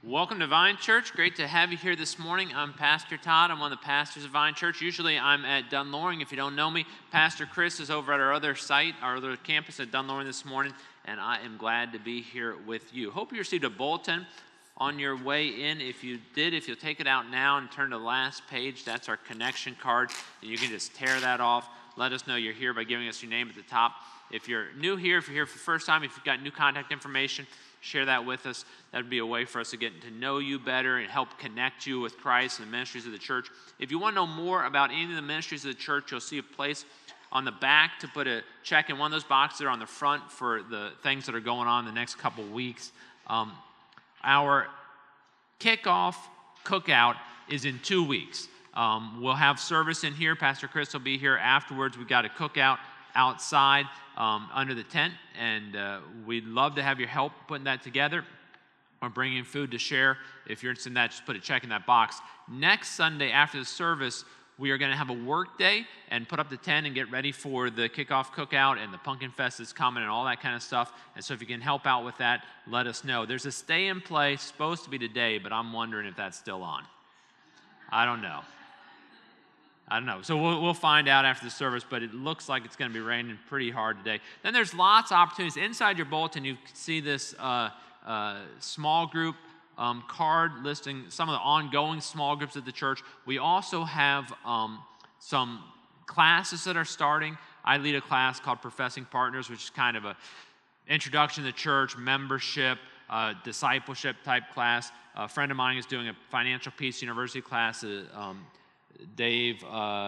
Welcome to Vine Church. Great to have you here this morning. I'm Pastor Todd. I'm one of the pastors of Vine Church. Usually I'm at Dunn-Loring. If you don't know me, Pastor Chris is over at our other site, our other campus at Dunn-Loring this morning, and I am glad to be here with you. Hope you received a bulletin on your way in. If you did, if you'll take it out now and turn to the last page, that's our connection card, and you can just tear that off. Let us know you're here by giving us your name at the top. If you're new here, if you're here for the first time, if you've got new contact information, share that with us. That would be a way for us to get to know you better and help connect you with Christ and the ministries of the church. If you want to know more about any of the ministries of the church, you'll see a place on the back to put a check in one of those boxes that are on the front for the things that are going on the next couple weeks. Our kickoff cookout is in 2 weeks. We'll have service in here. Pastor Chris will be here afterwards. We've got a cookout outside under the tent, and we'd love to have your help putting that together or bringing food to share. If you're interested in that, just put a check in that box. Next Sunday after the service, we are going to have a work day and put up the tent and get ready for the kickoff cookout, and the Pumpkin Fest is coming and all that kind of stuff. And so if you can help out with that, let us know. There's a stay and play supposed to be today, but I'm wondering if that's still on. I don't know. So we'll find out after the service, but it looks like it's going to be raining pretty hard today. Then there's lots of opportunities. Inside your bulletin, you can see this small group card listing some of the ongoing small groups at the church. We also have some classes that are starting. I lead a class called Professing Partners, which is kind of an introduction to the church, membership, discipleship type class. A friend of mine is doing a Financial Peace University class. Dave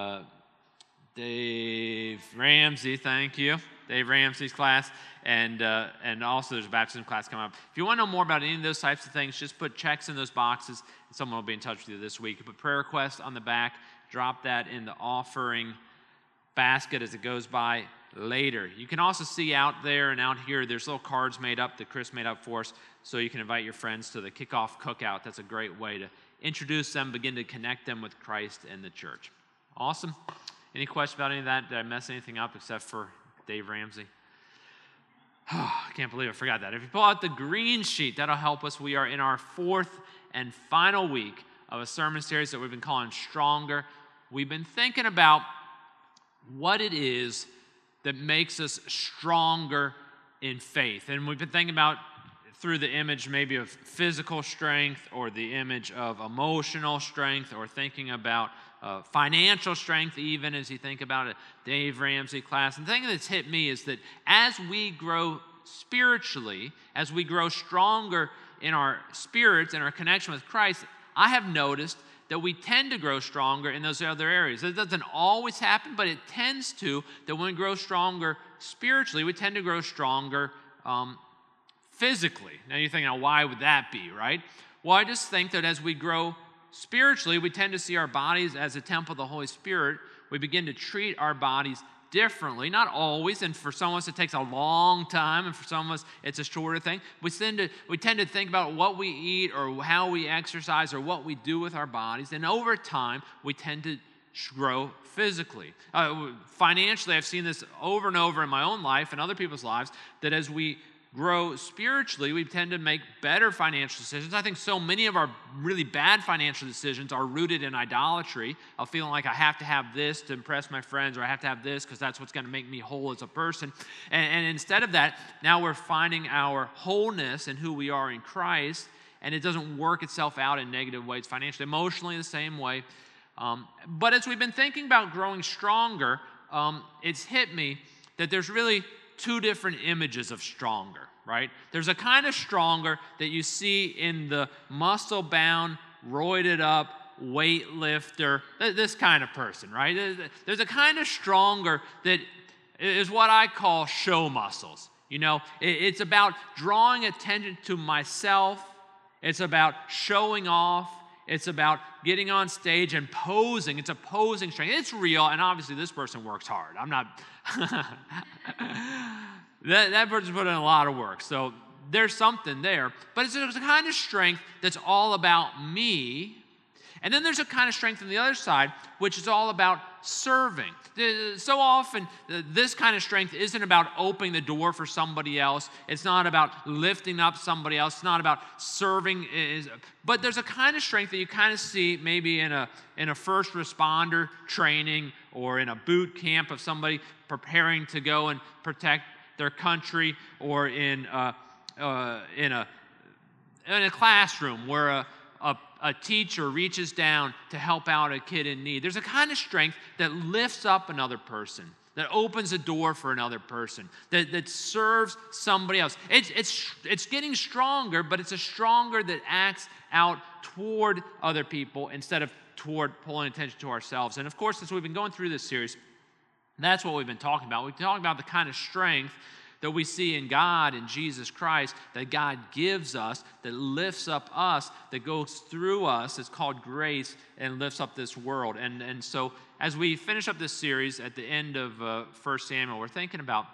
Ramsey, thank you. Dave Ramsey's class, and also there's a baptism class coming up. If you want to know more about any of those types of things, just put checks in those boxes, and someone will be in touch with you this week. You put prayer requests on the back, drop that in the offering basket as it goes by later. You can also see out there and out here, there's little cards made up that Chris made up for us, so you can invite your friends to the kickoff cookout. That's a great way to introduce them, begin to connect them with Christ and the church. Awesome. Any questions about any of that? Did I mess anything up except for Dave Ramsey? I can't believe I forgot that. If you pull out the green sheet, that'll help us. We are in our fourth and final week of a sermon series that we've been calling Stronger. We've been thinking about what it is that makes us stronger in faith. And we've been thinking about through the image maybe of physical strength, or the image of emotional strength, or thinking about financial strength, even as you think about a Dave Ramsey class. And the thing that's hit me is that as we grow spiritually, as we grow stronger in our spirits and our connection with Christ, I have noticed that we tend to grow stronger in those other areas. It doesn't always happen, but it tends to, that when we grow stronger spiritually, we tend to grow stronger physically. Now you're thinking, now why would that be, right? Well, I just think that as we grow spiritually, we tend to see our bodies as a temple of the Holy Spirit. We begin to treat our bodies differently, not always, and for some of us it takes a long time, and for some of us it's a shorter thing. We tend to think about what we eat or how we exercise or what we do with our bodies, and over time we tend to grow physically. Financially, I've seen this over and over in my own life and other people's lives, that as we grow spiritually, we tend to make better financial decisions. I think so many of our really bad financial decisions are rooted in idolatry, of feeling like I have to have this to impress my friends, or I have to have this because that's what's going to make me whole as a person. And instead of that, now we're finding our wholeness in who we are in Christ, and it doesn't work itself out in negative ways financially. Emotionally, the same way. But as we've been thinking about growing stronger, it's hit me that there's really two different images of stronger, right? There's a kind of stronger that you see in the muscle-bound, roided-up weightlifter, this kind of person, right? There's a kind of stronger that is what I call show muscles. You know, it's about drawing attention to myself. It's about showing off. It's about getting on stage and posing. It's a posing strength. It's real, and obviously this person works hard. I'm not... that person's put in a lot of work, so there's something there. But it's a kind of strength that's all about me, And then there's a kind of strength on the other side, which is all about serving. So often, this kind of strength isn't about opening the door for somebody else. It's not about lifting up somebody else. It's not about serving. But there's a kind of strength that you kind of see maybe in a first responder training or in a boot camp of somebody preparing to go and protect their country, or in a classroom where a teacher reaches down to help out a kid in need. There's a kind of strength that lifts up another person, that opens a door for another person, that serves somebody else. It's getting stronger, but it's a stronger that acts out toward other people instead of toward pulling attention to ourselves. And of course, as we've been going through this series, that's what we've been talking about. We've been talking about the kind of strength that we see in God, in Jesus Christ, that God gives us, that lifts up us, that goes through us. It's called grace, and lifts up this world. And so as we finish up this series at the end of 1 Samuel, we're thinking about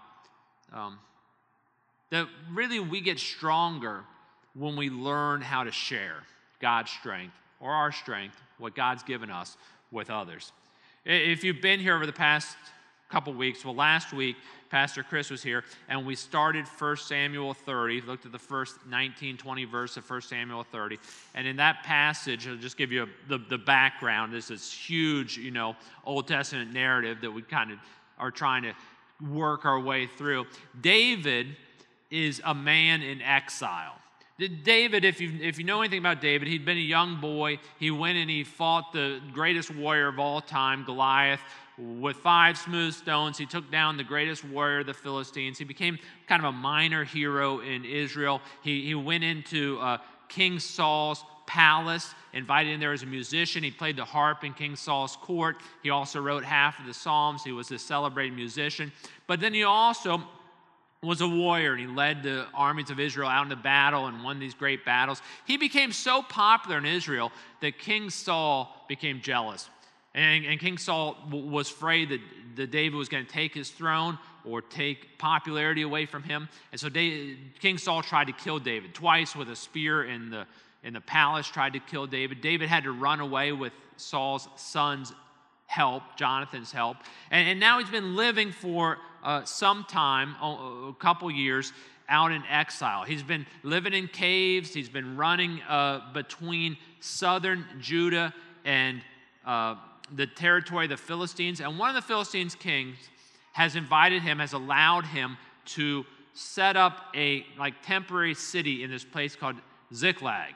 that really we get stronger when we learn how to share God's strength, or our strength, what God's given us, with others. If you've been here over the past couple weeks, well, last week, Pastor Chris was here, and we started 1 Samuel 30, looked at the first 19, 20 verse of 1 Samuel 30, and in that passage, I'll just give you the background. This is huge, Old Testament narrative that we kind of are trying to work our way through. David is a man in exile. David, if you know anything about David, he'd been a young boy. He went and he fought the greatest warrior of all time, Goliath, with 5 smooth stones. He took down the greatest warrior of the Philistines. He became kind of a minor hero in Israel. He went into King Saul's palace, invited in there as a musician. He played the harp in King Saul's court. He also wrote half of the Psalms. He was a celebrated musician. But then he also was a warrior, and he led the armies of Israel out into battle and won these great battles. He became so popular in Israel that King Saul became jealous. And King Saul was afraid that David was going to take his throne or take popularity away from him. And so King Saul tried to kill David twice with a spear in the palace, tried to kill David. David had to run away with Saul's son's help, Jonathan's help. And now he's been living for some time, a couple years, out in exile. He's been living in caves. He's been running between southern Judah and the territory of the Philistines. And one of the Philistines' kings has invited him, has allowed him to set up a temporary city in this place called Ziklag.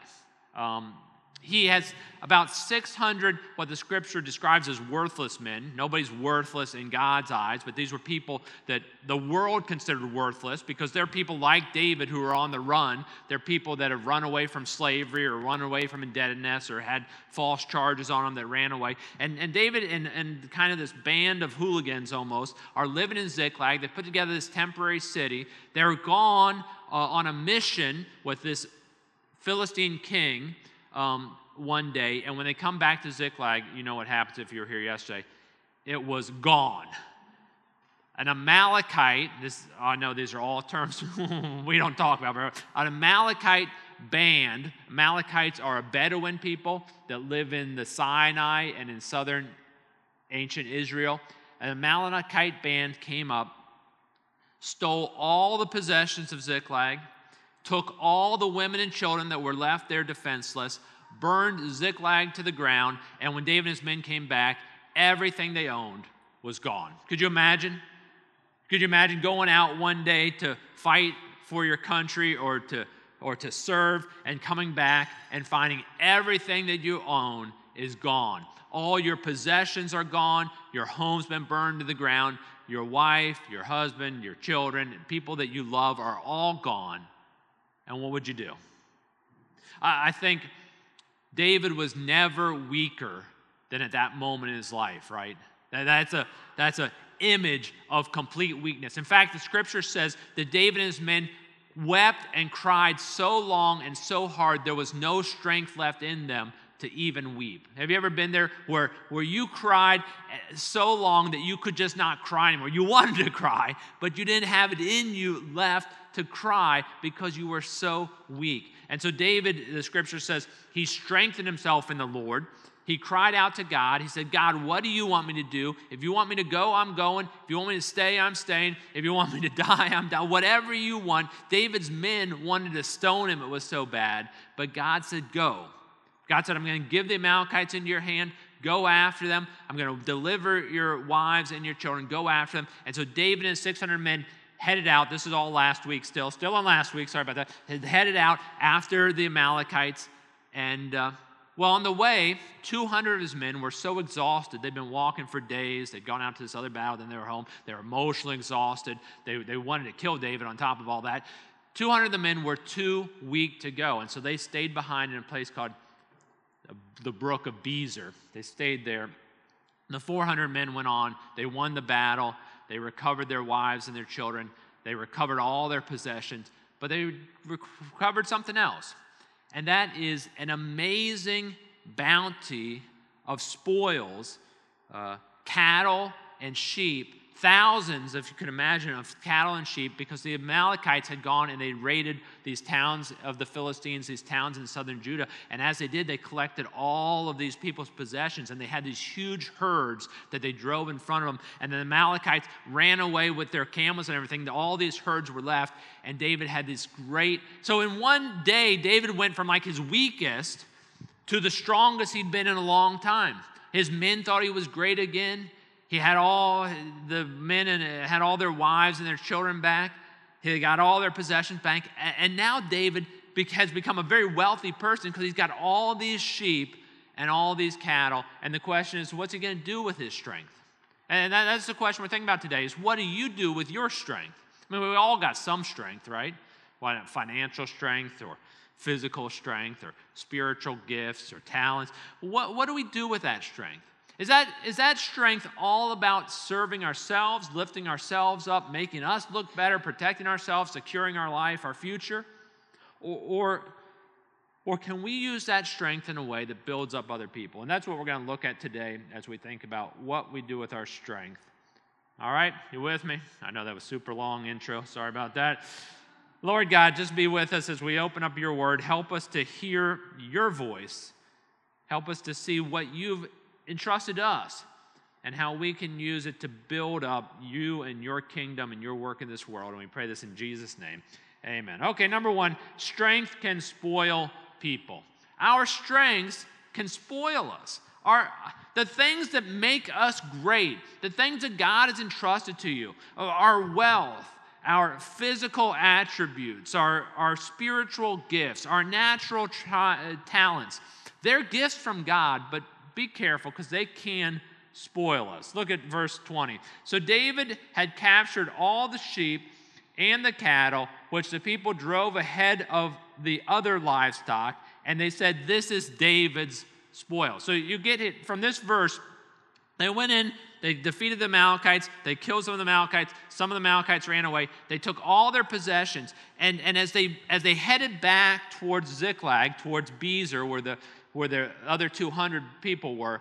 He has about 600, what the scripture describes as worthless men. Nobody's worthless in God's eyes, but these were people that the world considered worthless because they're people like David who are on the run. They're people that have run away from slavery or run away from indebtedness or had false charges on them that ran away. And David and kind of this band of hooligans almost are living in Ziklag. They put together this temporary city. They're gone on a mission with this Philistine king one day, and when they come back to Ziklag, you know what happens if you were here yesterday. It was gone. An Amalekite, I know these are all terms we don't talk about, but an Amalekite band. Amalekites are a Bedouin people that live in the Sinai and in southern ancient Israel. An Amalekite band came up, stole all the possessions of Ziklag, took all the women and children that were left there defenseless, burned Ziklag to the ground, and when David and his men came back, everything they owned was gone. Could you imagine? Could you imagine going out one day to fight for your country or to serve and coming back and finding everything that you own is gone? All your possessions are gone. Your home's been burned to the ground. Your wife, your husband, your children, people that you love are all gone. And what would you do? I think David was never weaker than at that moment in his life, right? That's a image of complete weakness. In fact, the scripture says that David and his men wept and cried so long and so hard there was no strength left in them to even weep. Have you ever been there where you cried so long that you could just not cry anymore? You wanted to cry, but you didn't have it in you left to cry because you were so weak. And so David, the scripture says, he strengthened himself in the Lord. He cried out to God. He said, God, what do you want me to do? If you want me to go, I'm going. If you want me to stay, I'm staying. If you want me to die, I'm dying. Whatever you want. David's men wanted to stone him. It was so bad. But God said, go. God said, I'm going to give the Amalekites into your hand. Go after them. I'm going to deliver your wives and your children. Go after them. And so David and his 600 men headed out. This is all last week still on last week. Sorry about that. Headed out after the Amalekites. And well, on the way, 200 of his men were so exhausted. They'd been walking for days. They'd gone out to this other battle. Then they were home. They were emotionally exhausted. They wanted to kill David on top of all that. 200 of the men were too weak to go. And so they stayed behind in a place called the Brook of Bezer. They stayed there. The 400 men went on. They won the battle. They recovered their wives and their children. They recovered all their possessions. But they recovered something else. And that is an amazing bounty of spoils, cattle and sheep, thousands, if you could imagine, of cattle and sheep, because the Amalekites had gone and they raided these towns of the Philistines, these towns in southern Judah. And as they did, they collected all of these people's possessions, and they had these huge herds that they drove in front of them. And the Amalekites ran away with their camels and everything. All these herds were left, and David had this great... So in one day, David went from like his weakest to the strongest he'd been in a long time. His men thought he was great again. He had all the men and had all their wives and their children back. He got all their possessions back. And now David has become a very wealthy person because he's got all these sheep and all these cattle. And the question is, what's he going to do with his strength? And that's the question we're thinking about today, is what do you do with your strength? I mean, we all got some strength, right? Financial strength or physical strength or spiritual gifts or talents. What do we do with that strength? Is that strength all about serving ourselves, lifting ourselves up, making us look better, protecting ourselves, securing our life, our future? Or can we use that strength in a way that builds up other people? And that's what we're going to look at today as we think about what we do with our strength. All right, you with me? I know that was a super long intro. Sorry about that. Lord God, just be with us as we open up your word. Help us to hear your voice. Help us to see what you've entrusted us and how we can use it to build up you and your kingdom and your work in this world. And we pray this in Jesus' name. Amen. Okay, number one, strength can spoil people. Our strengths can spoil us. The things that make us great, the things that God has entrusted to you, our wealth, our physical attributes, our spiritual gifts, our natural talents, they're gifts from God, but be careful because they can spoil us. Look at verse 20. So David had captured all the sheep and the cattle, which the people drove ahead of the other livestock, and they said, this is David's spoil. So you get it from this verse. They went in, they defeated the Amalekites, they killed some of the Amalekites, some of the Amalekites ran away. They took all their possessions, and as they headed back towards Ziklag, towards Bezer, where the other 200 people were,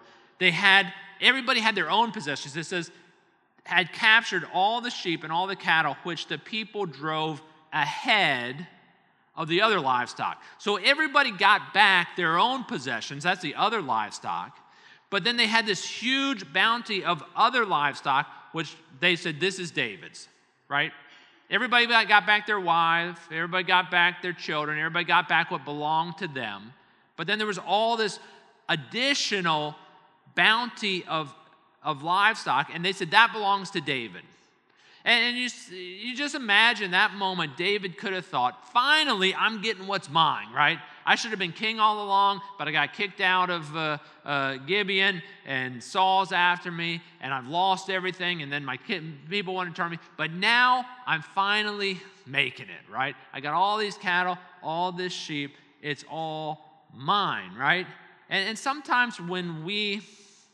everybody had their own possessions. It says, had captured all the sheep and all the cattle, which the people drove ahead of the other livestock. So everybody got back their own possessions. That's the other livestock. But then they had this huge bounty of other livestock, which they said, this is David's, right? Everybody got back their wife. Everybody got back their children. Everybody got back what belonged to them. But then there was all this additional bounty of livestock, and they said that belongs to David. And you just imagine that moment. David could have thought, finally, I'm getting what's mine, right? I should have been king all along, but I got kicked out of Gibeon, and Saul's after me, and I've lost everything, and then my people want to turn me. But now I'm finally making it, right? I got all these cattle, all this sheep. It's all mine, right? And sometimes when we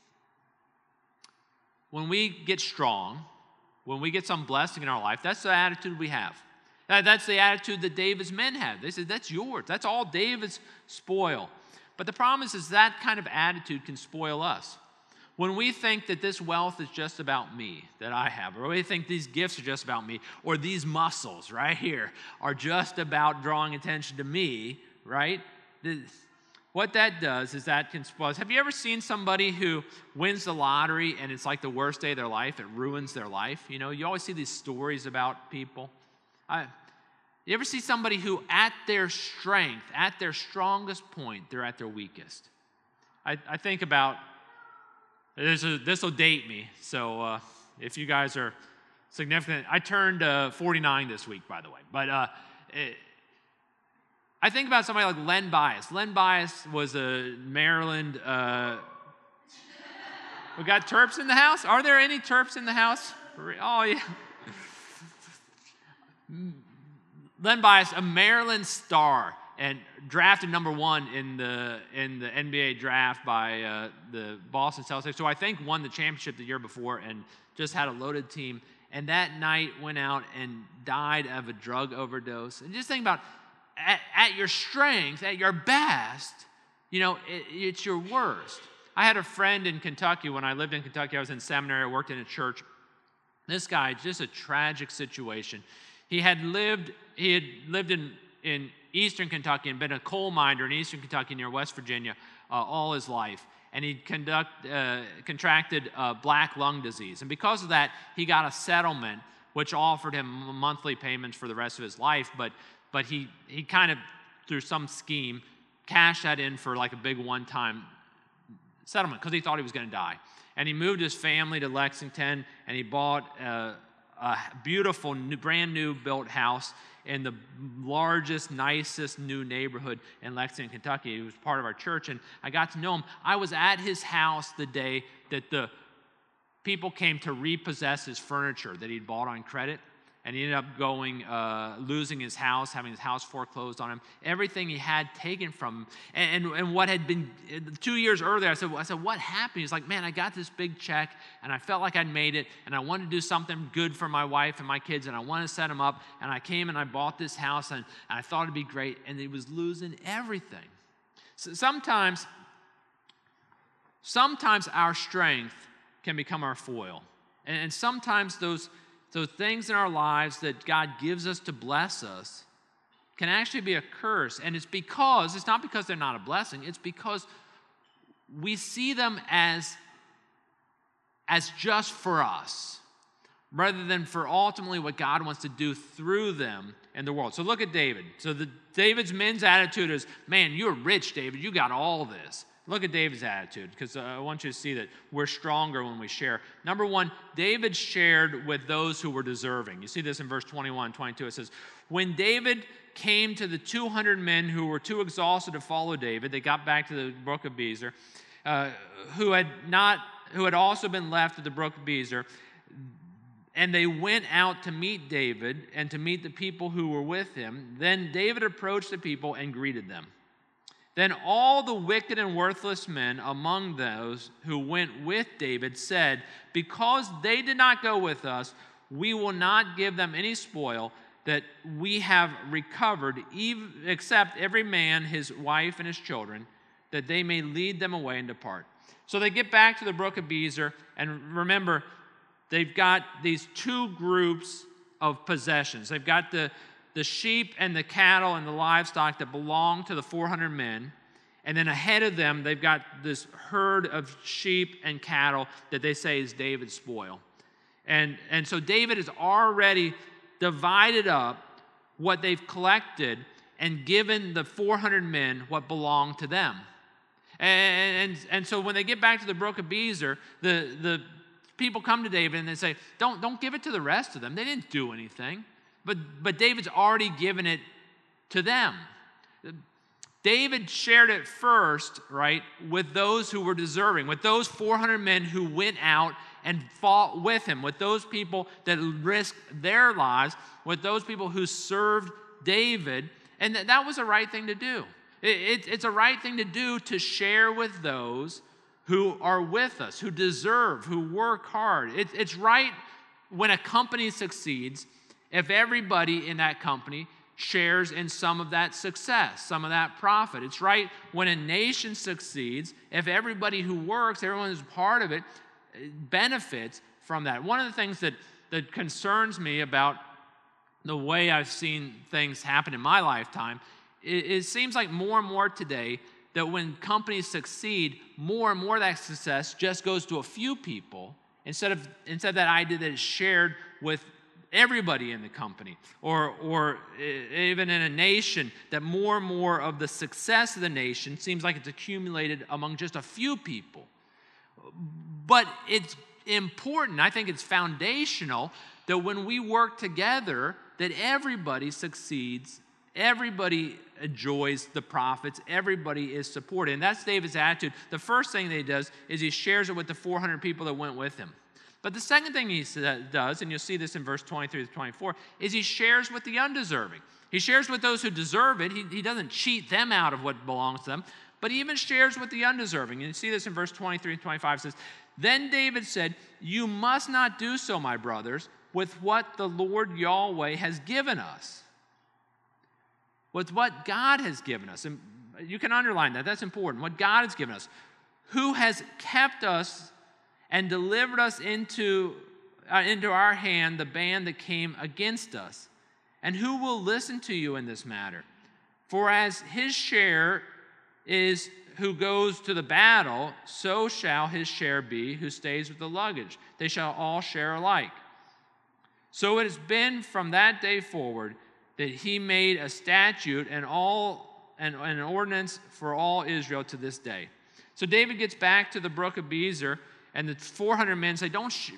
get strong, when we get some blessing in our life, that's the attitude we have. That's the attitude that David's men had. They said, that's yours. That's all David's spoil. But the problem is that kind of attitude can spoil us. When we think that this wealth is just about me, that I have, or we think these gifts are just about me, or these muscles right here are just about drawing attention to me, right? what that does is that can spoil. Have you ever seen somebody who wins the lottery and it's like the worst day of their life? It ruins their life. You know, you always see these stories about people. You ever see somebody who at their strength, at their strongest point, they're at their weakest? I think about, this will date me, so if you guys are significant, I turned 49 this week, by the way, but I think about somebody like Len Bias. Len Bias was a Maryland, we got Terps in the house? Are there any Terps in the house? Oh, yeah. Len Bias, a Maryland star, and drafted number 1 in the NBA draft by the Boston Celtics, who I think won the championship the year before and just had a loaded team. And that night went out and died of a drug overdose. And just think about, at your strength, at your best, you know, it's your worst. I had a friend in Kentucky. When I lived in Kentucky, I was in seminary, I worked in a church. This guy, just a tragic situation. He had lived in eastern Kentucky and been a coal miner in eastern Kentucky near West Virginia all his life. And he contracted black lung disease. And because of that, he got a settlement which offered him monthly payments for the rest of his life. But he kind of, through some scheme, cashed that in for like a big one-time settlement because he thought he was going to die. And he moved his family to Lexington, and he bought a beautiful, brand new built house in the largest, nicest new neighborhood in Lexington, Kentucky. He was part of our church, and I got to know him. I was at his house the day that the people came to repossess his furniture that he'd bought on credit, and he ended up losing his house, having his house foreclosed on him, everything he had taken from him. And what had been 2 year earlier, I said, what happened? He's like, man, I got this big check, and I felt like I'd made it, and I wanted to do something good for my wife and my kids, and I wanted to set them up, and I came and I bought this house, and I thought it'd be great, and he was losing everything. So sometimes our strength can become our foil, and sometimes those things in our lives that God gives us to bless us can actually be a curse. And it's not because they're not a blessing, it's because we see them as just for us, rather than for ultimately what God wants to do through them in the world. So look at David. So David's men's attitude is, man, you're rich, David. You got all this. Look at David's attitude, because I want you to see that we're stronger when we share. Number 1, David shared with those who were deserving. You see this in verse 21 and 22. It says, when David came to the 200 men who were too exhausted to follow David, they got back to the brook of Bezer, who had also been left at the brook of Bezer, and they went out to meet David and to meet the people who were with him. Then David approached the people and greeted them. Then all the wicked and worthless men among those who went with David said, because they did not go with us, we will not give them any spoil that we have recovered, except every man, his wife, and his children, that they may lead them away and depart. So they get back to the brook of Bezer, and remember, they've got these 2 groups of possessions. They've got the sheep and the cattle and the livestock that belong to the 400 men. And then ahead of them, they've got this herd of sheep and cattle that they say is David's spoil. And so David has already divided up what they've collected and given the 400 men what belonged to them. And so when they get back to the brook of Bezer, the people come to David and they say, don't give it to the rest of them. They didn't do anything. But David's already given it to them. David shared it first, right, with those who were deserving, with those 400 men who went out and fought with him, with those people that risked their lives, with those people who served David. And that was a right thing to do. It's a right thing to do, to share with those who are with us, who deserve, who work hard. It's right when a company succeeds if everybody in that company shares in some of that success, some of that profit. It's right when a nation succeeds if everybody who works, everyone who's part of it, benefits from that. One of the things that concerns me about the way I've seen things happen in my lifetime, it seems like more and more today that when companies succeed, more and more of that success just goes to a few people instead of that idea that it's shared with everybody in the company, or even in a nation, that more and more of the success of the nation seems like it's accumulated among just a few people. But it's important, I think it's foundational, that when we work together, that everybody succeeds, everybody enjoys the profits, everybody is supported. And that's David's attitude. The first thing that he does is he shares it with the 400 people that went with him. But the second thing he does, and you'll see this in verse 23 to 24, is he shares with the undeserving. He shares with those who deserve it. He doesn't cheat them out of what belongs to them, but he even shares with the undeserving. And you see this in verse 23 and 25. It says, "Then David said, 'You must not do so, my brothers, with what the Lord Yahweh has given us.'" With what God has given us. And you can underline that. That's important. What God has given us. "Who has kept us and delivered us into our hand the band that came against us. And who will listen to you in this matter? For as his share is who goes to the battle, so shall his share be who stays with the luggage. They shall all share alike. So it has been from that day forward that he made a statute and an ordinance for all Israel to this day." So David gets back to the brook of Bezer, and the 400 men say,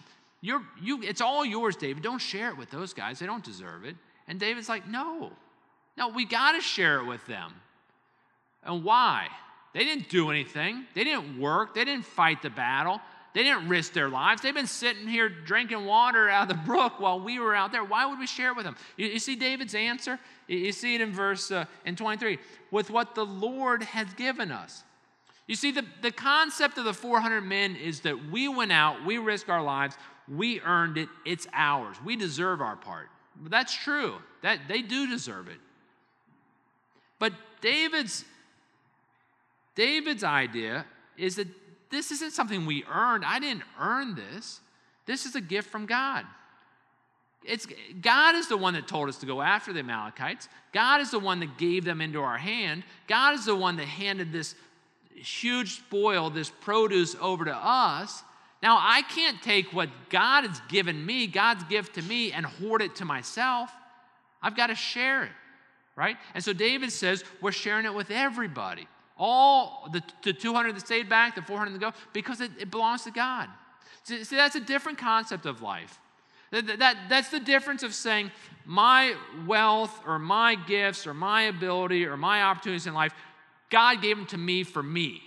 "It's all yours, David. Don't share it with those guys. They don't deserve it." And David's like, no, we got to share it with them. And why? They didn't do anything. They didn't work. They didn't fight the battle. They didn't risk their lives. They've been sitting here drinking water out of the brook while we were out there. Why would we share it with them? You see David's answer? You see it in verse in 23. "With what the Lord has given us." You see, the concept of the 400 men is that we went out, we risked our lives, we earned it, it's ours. We deserve our part. That's true. That they do deserve it. But David's idea is that this isn't something we earned. I didn't earn this. This is a gift from God. God is the one that told us to go after the Amalekites. God is the one that gave them into our hand. God is the one that handed this huge spoil, this produce, over to us. Now, I can't take what God has given me, God's gift to me, and hoard it to myself. I've got to share it, right? And so David says we're sharing it with everybody. All the 200 that stayed back, the 400 that go, because it belongs to God. See, that's a different concept of life. That's the difference of saying my wealth or my gifts or my ability or my opportunities in life, God gave them to me for me.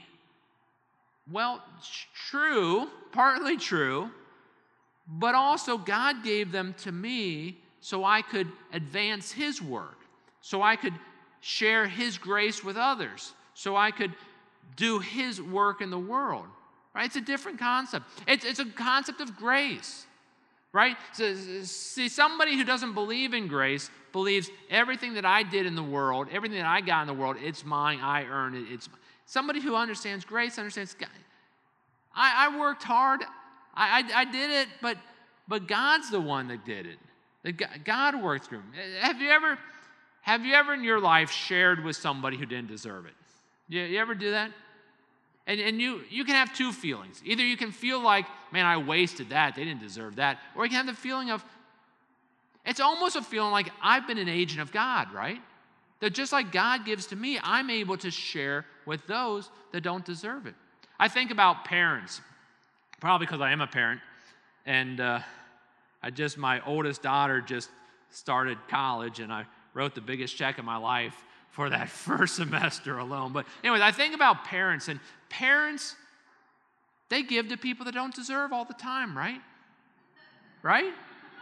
Well, true, partly true, but also God gave them to me so I could advance his work, so I could share his grace with others, so I could do his work in the world. Right? It's a different concept. It's a concept of grace. Right? So, see, somebody who doesn't believe in grace believes everything that I did in the world, everything that I got in the world, it's mine, I earned it. Somebody who understands grace understands, God, I worked hard, I did it, but God's the one that did it. God worked through him. Have you ever in your life shared with somebody who didn't deserve it? You ever do that? And you can have two feelings. Either you can feel like, man, I wasted that, they didn't deserve that. Or you can have the feeling of, it's almost a feeling like I've been an agent of God, right? That just like God gives to me, I'm able to share with those that don't deserve it. I think about parents, probably because I am a parent, and my oldest daughter just started college, and I wrote the biggest check of my life for that first semester alone. But anyways, I think about parents, and parents, they give to people that don't deserve all the time, right? Right?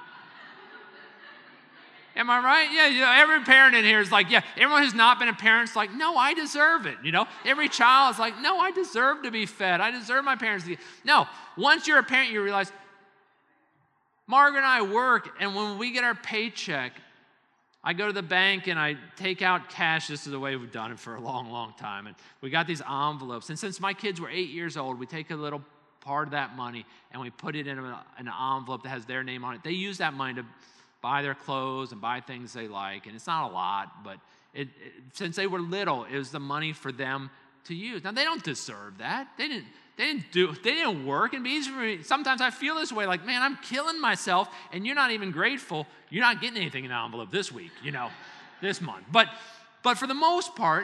Am I right? Yeah, every parent in here is like, yeah, everyone who's not been a parent is like, no, I deserve it, Every child is like, no, I deserve to be fed. I deserve my parents to be. No, once you're a parent, you realize, Margaret and I work, and when we get our paycheck, I go to the bank and I take out cash. This is the way we've done it for a long, long time. And we got these envelopes. And since my kids were 8 years old, we take a little part of that money and we put it in an envelope that has their name on it. They use that money to buy their clothes and buy things they like. And it's not a lot, but since they were little, it was the money for them to use. Now, they don't deserve that. They didn't work. It'd be easy for me. Sometimes I feel this way, like, man, I'm killing myself, and you're not even grateful. You're not getting anything in the envelope this week, this month. But for the most part,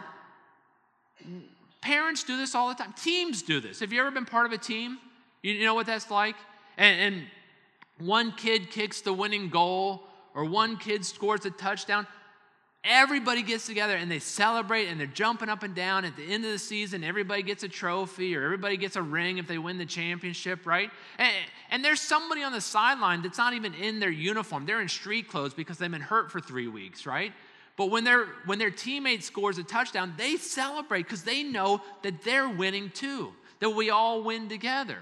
parents do this all the time. Teams do this. Have you ever been part of a team? You know what that's like? And one kid kicks the winning goal, or one kid scores a touchdown. Everybody gets together and they celebrate, and they're jumping up and down. At the end of the season, everybody gets a trophy, or everybody gets a ring if they win the championship, right? And there's somebody on the sideline that's not even in their uniform. They're in street clothes because they've been hurt for 3 weeks, right? But when their teammate scores a touchdown, they celebrate because they know that they're winning too, that we all win together.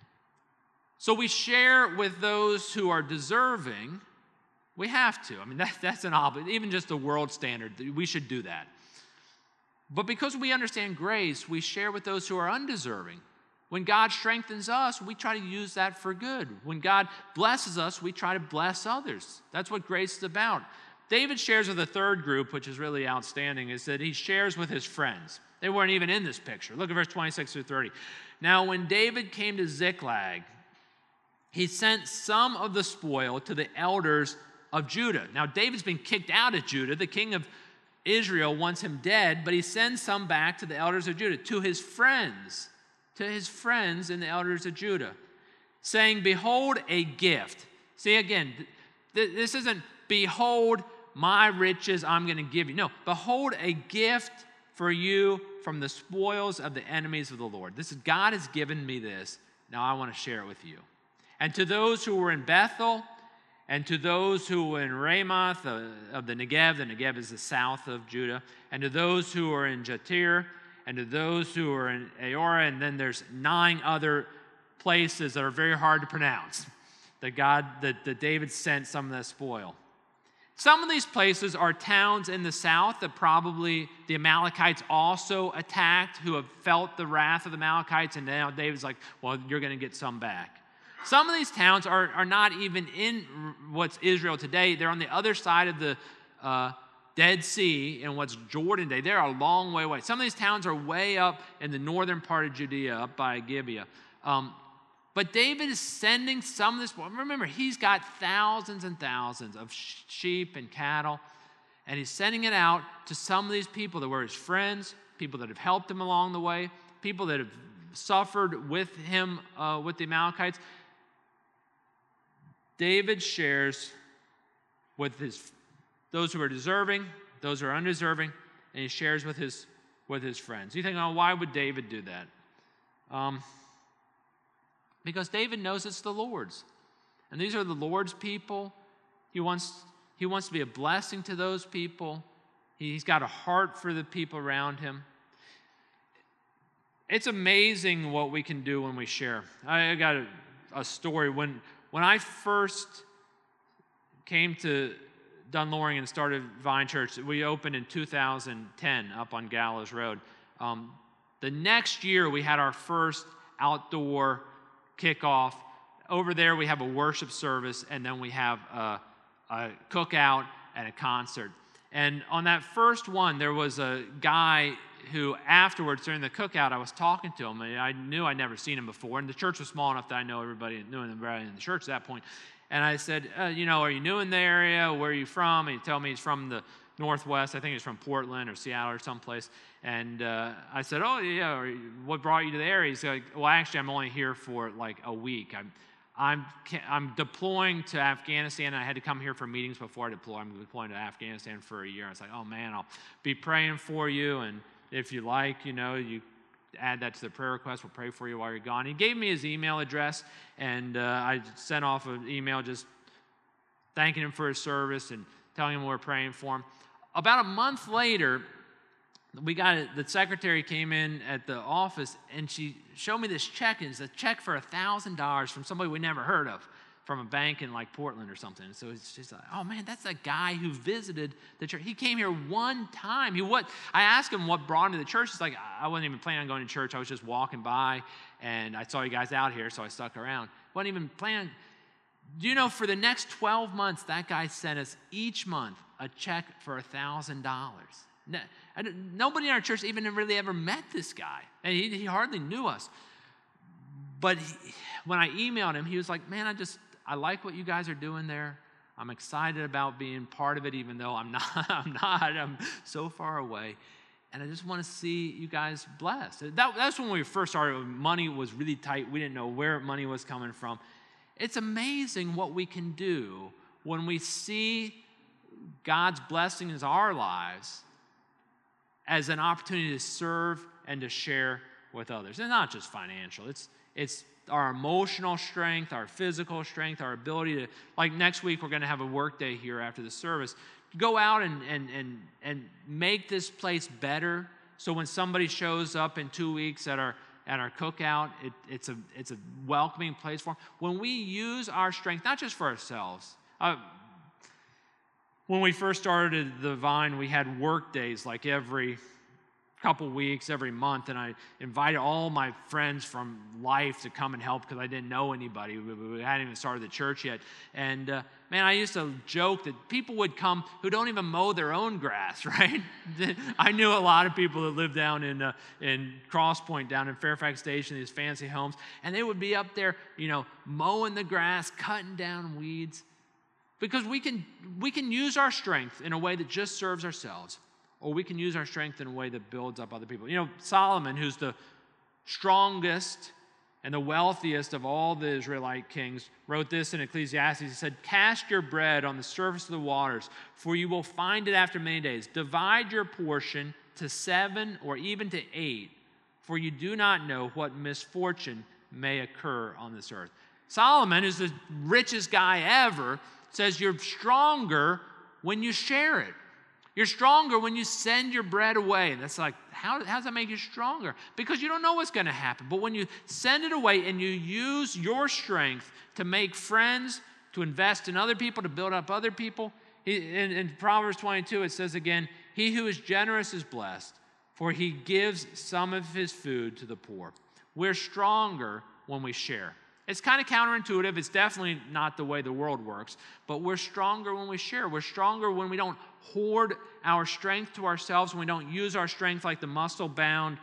So we share with those who are deserving. We have to. I mean, that's an obligation. Even just the world standard, we should do that. But because we understand grace, we share with those who are undeserving. When God strengthens us, we try to use that for good. When God blesses us, we try to bless others. That's what grace is about. David shares with a third group, which is really outstanding, is that he shares with his friends. They weren't even in this picture. Look at verse 26 through 30. Now, when David came to Ziklag, he sent some of the spoil to the elders of Judah. Now, David's been kicked out of Judah. The king of Israel wants him dead, but he sends some back to the elders of Judah, to his friends and the elders of Judah, saying, behold, a gift. See, again, this isn't, behold, my riches I'm going to give you. No, behold, a gift for you from the spoils of the enemies of the Lord. This is, God has given me this. Now I want to share it with you. And to those who were in Bethel, and to those who were in Ramoth of the Negev is the south of Judah, and to those who were in Jatir, and to those who were in Aorah, and then there's 9 other places that are very hard to pronounce, that David sent some of that spoil. Some of these places are towns in the south that probably the Amalekites also attacked, who have felt the wrath of the Amalekites, and now David's like, well, you're going to get some back. Some of these towns are not even in what's Israel today. They're on the other side of the Dead Sea in what's Jordan today. They're a long way away. Some of these towns are way up in the northern part of Judea, up by Gibeah. But David is sending some of this. Remember, he's got thousands and thousands of sheep and cattle, and he's sending it out to some of these people that were his friends, people that have helped him along the way, people that have suffered with him, with the Amalekites. David shares with those who are deserving, those who are undeserving, and he shares with his friends. You think, oh, why would David do that? Because David knows it's the Lord's. And these are the Lord's people. He wants to be a blessing to those people. He's got a heart for the people around him. It's amazing what we can do when we share. I got a story. When I first came to Dunloring and started Vine Church, we opened in 2010 up on Gallows Road. The next year, we had our first outdoor kickoff. Over there, we have a worship service, and then we have a cookout and a concert. And on that first one, there was a guy who afterwards, during the cookout, I was talking to him, and I knew I'd never seen him before, and the church was small enough that I knew everybody in the church at that point. And I said, are you new in the area? Where are you from? And he told me he's from the Northwest. I think he's from Portland or Seattle or someplace. And I said, oh, yeah, what brought you to the area? He's like, well, actually, I'm only here for like a week. I'm deploying to Afghanistan, and I had to come here for meetings before I deploy. I'm deploying to Afghanistan for a year. I was like, oh, man, I'll be praying for you, and if you like, you add that to the prayer request. We'll pray for you while you're gone. He gave me his email address, and I sent off an email just thanking him for his service and telling him we're praying for him. About a month later, the secretary came in at the office, and she showed me this check, and it's a check for $1,000 from somebody we never heard of, from a bank in like Portland or something. And so it's just like, oh man, that's a guy who visited the church. He came here one time. I asked him what brought him to the church. He's like, I wasn't even planning on going to church. I was just walking by, and I saw you guys out here, so I stuck around. Wasn't even planning. Do you know, for the next 12 months, that guy sent us each month a check for $1,000. Nobody in our church even really ever met this guy. And he hardly knew us. But when I emailed him, he was like, man, I like what you guys are doing there. I'm excited about being part of it, even though I'm not. I'm so far away. And I just want to see you guys blessed. That's when we first started. Money was really tight. We didn't know where money was coming from. It's amazing what we can do when we see God's blessing in our lives as an opportunity to serve and to share with others. And not just financial. It's our emotional strength, our physical strength, our ability to, like next week we're going to have a work day here after the service. Go out and make this place better so when somebody shows up in 2 weeks at our cookout, it's a welcoming place for them. When we use our strength, not just for ourselves. When we first started the Vine, we had work days like every couple weeks, every month, and I invited all my friends from life to come and help because I didn't know anybody. We hadn't even started the church yet. And man, I used to joke that people would come who don't even mow their own grass, right? I knew a lot of people that lived down in Cross Point, down in Fairfax Station, these fancy homes, and they would be up there, mowing the grass, cutting down weeds, because we can use our strength in a way that just serves ourselves. Or we can use our strength in a way that builds up other people. Solomon, who's the strongest and the wealthiest of all the Israelite kings, wrote this in Ecclesiastes. He said, cast your bread on the surface of the waters, for you will find it after many days. Divide your portion to 7 or even to 8, for you do not know what misfortune may occur on this earth. Solomon, who's the richest guy ever, says you're stronger when you share it. You're stronger when you send your bread away. And that's like, how does that make you stronger? Because you don't know what's going to happen. But when you send it away and you use your strength to make friends, to invest in other people, to build up other people, in Proverbs 22 it says again, he who is generous is blessed, for he gives some of his food to the poor. We're stronger when we share. It's kind of counterintuitive. It's definitely not the way the world works. But we're stronger when we share. We're stronger when we don't hoard our strength to ourselves, when we don't use our strength like the muscle-bound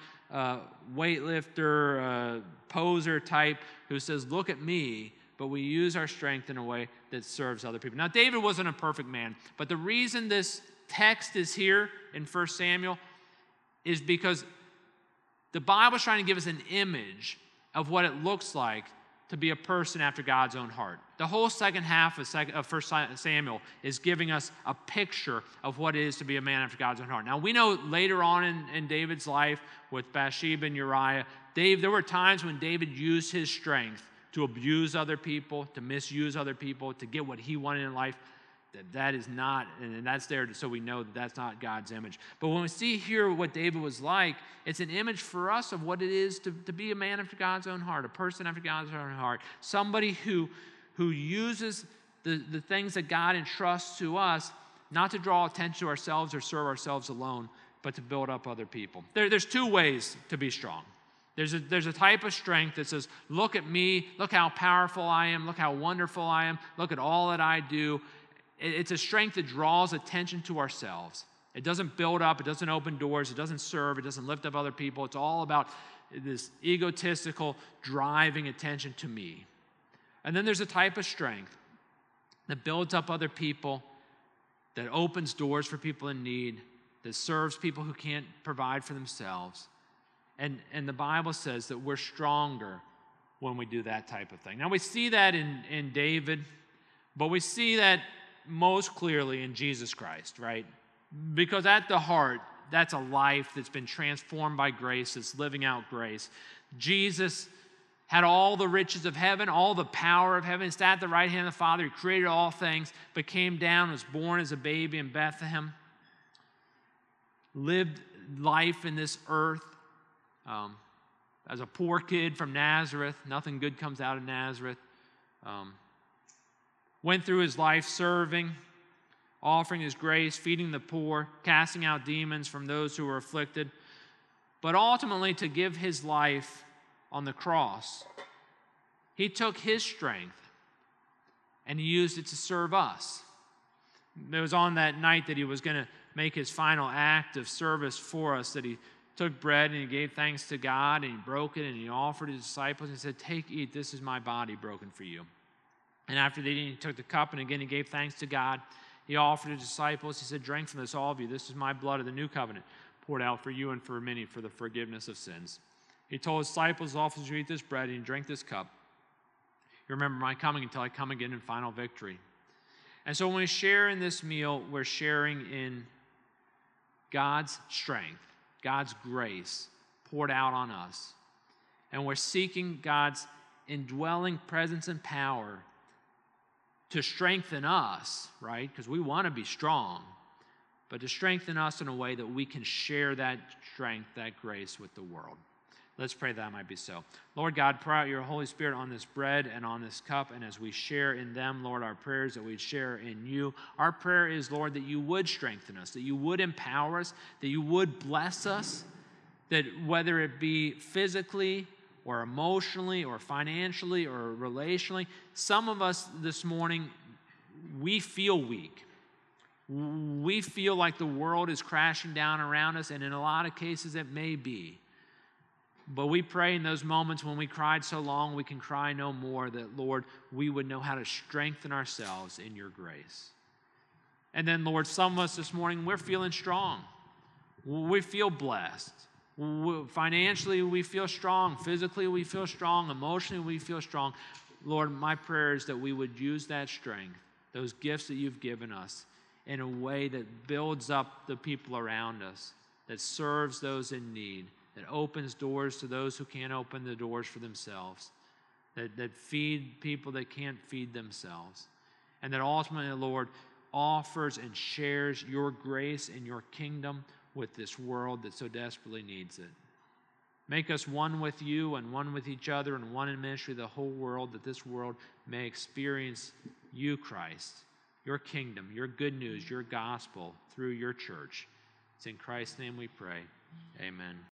weightlifter, poser type who says, look at me, but we use our strength in a way that serves other people. Now, David wasn't a perfect man, but the reason this text is here in 1 Samuel is because the Bible's trying to give us an image of what it looks like to be a person after God's own heart. The whole second half of 1 Samuel is giving us a picture of what it is to be a man after God's own heart. Now, we know later on in David's life with Bathsheba and Uriah, there were times when David used his strength to abuse other people, to misuse other people, to get what he wanted in life. That is not, and that's there so we know that that's not God's image. But when we see here what David was like, it's an image for us of what it is to be a man after God's own heart, a person after God's own heart, somebody who uses the things that God entrusts to us not to draw attention to ourselves or serve ourselves alone, but to build up other people. There's two ways to be strong. There's a type of strength that says, look at me, look how powerful I am, look how wonderful I am, look at all that I do. It's a strength that draws attention to ourselves. It doesn't build up. It doesn't open doors. It doesn't serve. It doesn't lift up other people. It's all about this egotistical driving attention to me. And then there's a type of strength that builds up other people, that opens doors for people in need, that serves people who can't provide for themselves. And the Bible says that we're stronger when we do that type of thing. Now, we see that in David, but we see that most clearly in Jesus Christ, right? Because at the heart, that's a life that's been transformed by grace, that's living out grace. Jesus had all the riches of heaven, all the power of heaven. He sat at the right hand of the Father. He created all things, but came down, was born as a baby in Bethlehem, lived life in this earth as a poor kid from Nazareth. Nothing good comes out of Nazareth. Went through his life serving, offering his grace, feeding the poor, casting out demons from those who were afflicted, but ultimately to give his life on the cross. He took his strength and he used it to serve us. It was on that night that he was going to make his final act of service for us, that he took bread and he gave thanks to God and he broke it and he offered his disciples and he said, "Take, eat, this is my body broken for you." And after they eating, he took the cup and again he gave thanks to God. He offered his disciples, he said, "Drink from this, all of you. This is my blood of the new covenant, poured out for you and for many for the forgiveness of sins." He told his disciples, "Often you eat this bread and you drink this cup, you remember my coming until I come again in final victory." And so when we share in this meal, we're sharing in God's strength, God's grace poured out on us. And we're seeking God's indwelling presence and power to strengthen us, right? Because we want to be strong, but to strengthen us in a way that we can share that strength, that grace with the world. Let's pray that might be so. Lord God, pour out your Holy Spirit on this bread and on this cup, and as we share in them, Lord, our prayers that we'd share in you. Our prayer is, Lord, that you would strengthen us, that you would empower us, that you would bless us, that whether it be physically or emotionally or financially or relationally, some of us this morning, we feel weak. We feel like the world is crashing down around us, and in a lot of cases it may be. But we pray in those moments when we cried so long, we can cry no more, that, Lord, we would know how to strengthen ourselves in your grace. And then, Lord, some of us this morning, we're feeling strong. We feel blessed. Financially, we feel strong. Physically, we feel strong. Emotionally, we feel strong. Lord, my prayer is that we would use that strength, those gifts that you've given us, in a way that builds up the people around us, that serves those in need, that opens doors to those who can't open the doors for themselves, that feed people that can't feed themselves, and that ultimately, Lord, offers and shares your grace and your kingdom with this world that so desperately needs it. Make us one with you and one with each other and one in ministry, the whole world, that this world may experience you, Christ, your kingdom, your good news, your gospel through your church. It's in Christ's name we pray. Amen.